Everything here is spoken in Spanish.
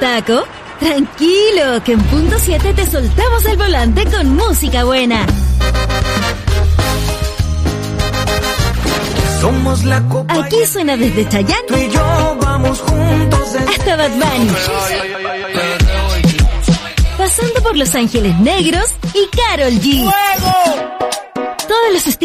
taco? Tranquilo, que en punto 7 te soltamos el volante con música buena. Somos la copa. Aquí suena desde Chayanne Tú y yo vamos juntos hasta Bad Bunny, pasando por Los Ángeles Negros y Karol G. Todos los estilos